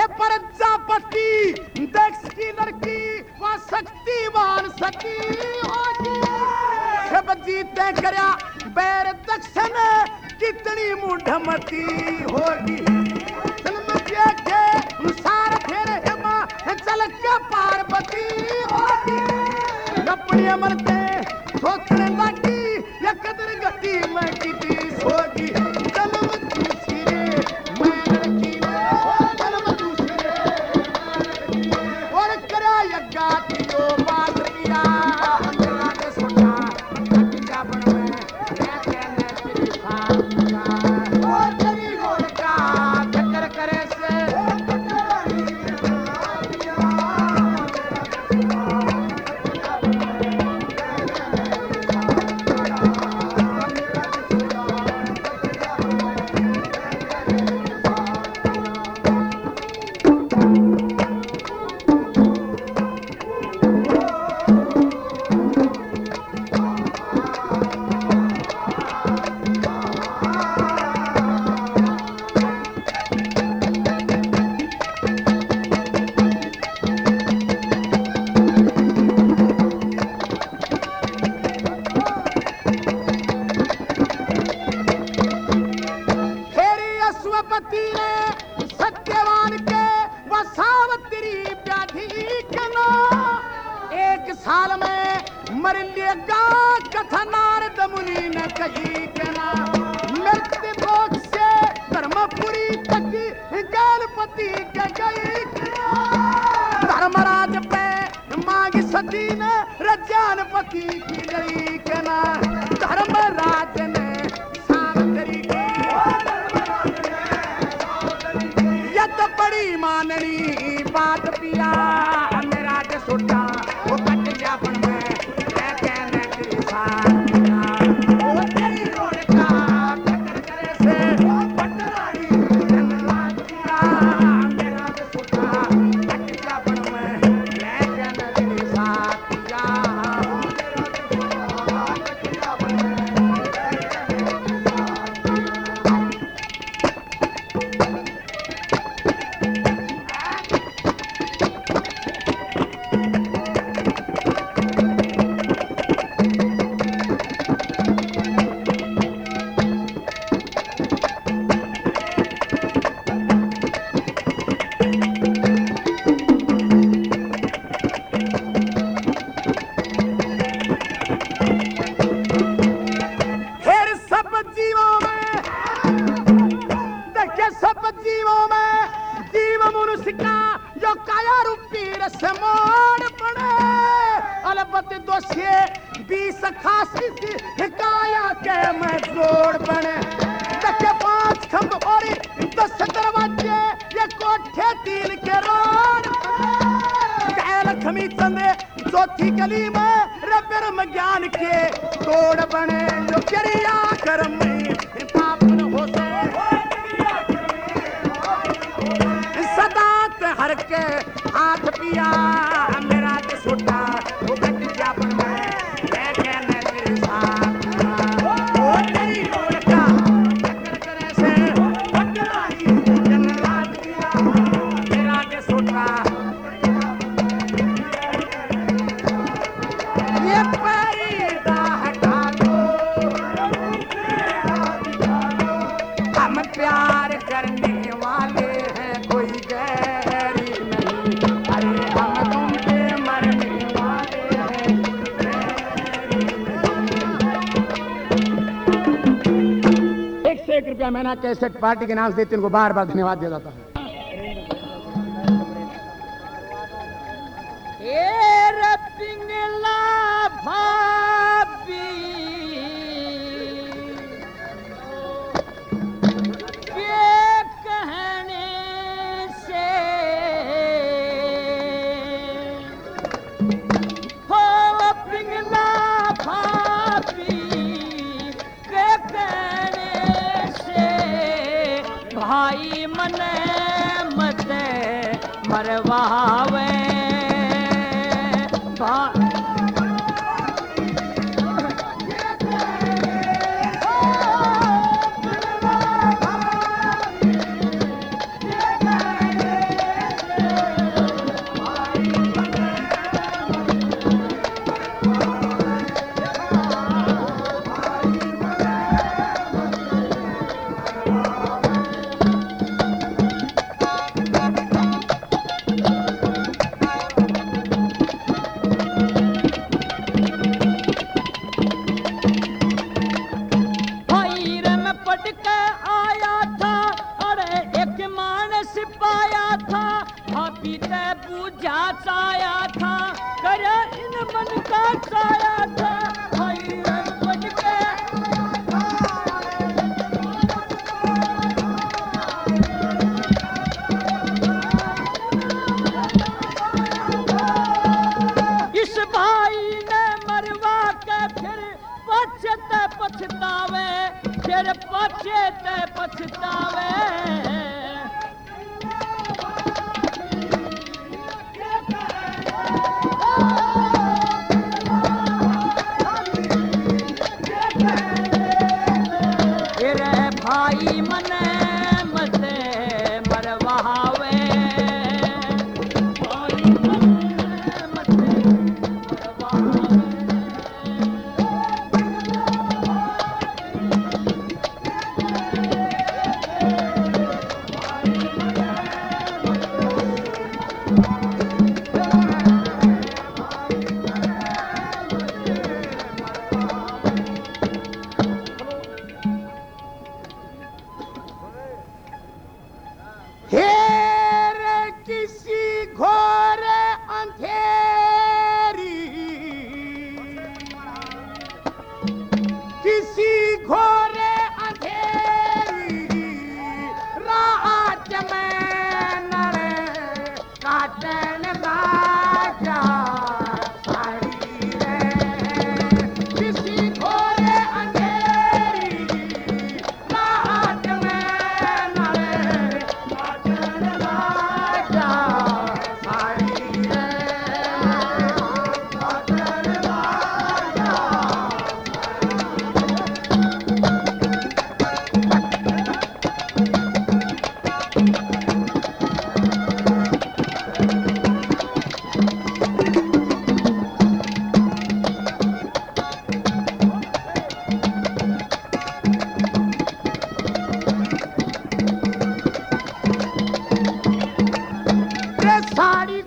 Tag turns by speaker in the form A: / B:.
A: प्रजापति दक्ष की लड़की वह शक्तिवान सती होगी। सब जीते करया बैर दक्ष ने कितनी मूढ़मती होगी। सार फेर हेमा चल के पार्वती होगी। अपने अमरते सोचने लगी या कदर गति में किती होगी। जन्म दूसरे मैं लड़की जन्म दूसरे और करा यज्ञा तियो बात किया। मेरा के सोचा कटिया बन में मैं कहने तेरी साथ ओ तेरी गोड़ का चक्कर करे से धर्मराज पे मांगी सती ने रजानपति की लड़ी कहना। धर्मराज ने सावतरी ये तो बड़ी माननी बात पिया। मेरा के सोचा वो कट गया बन में मैं कहने तेरी साथ वो तेरी रोड का टक्कर करे से पटराई धन्यवाद पिया। मेरा के सोचा कट गया बन में मैं कहने तेरी साथ पिया। चौथी गली में रबर ज्ञान के तोड़ बने जो क्रिया कर्म पाप न हो सदा हर के हाथ पिया। मेरा के सोटा वो कट गया बन में मैं कहने तेरे साथ वो तेरी रोड का टक्कर करे से पटराई धन्यवाद किया। मेरा के सोटा ये पर्दा हटा दो हम प्यार करने वाले हैं कोई गैरी नहीं। अरे हम तुम पे मरने वाले हैं एक से एक रुपया महीना कैसेट पार्टी के नाम से देते उनको बार बार धन्यवाद दिया जाता है।
B: भाई मने मत मरवावे बीते पूजा साया था कर इन मन का साया था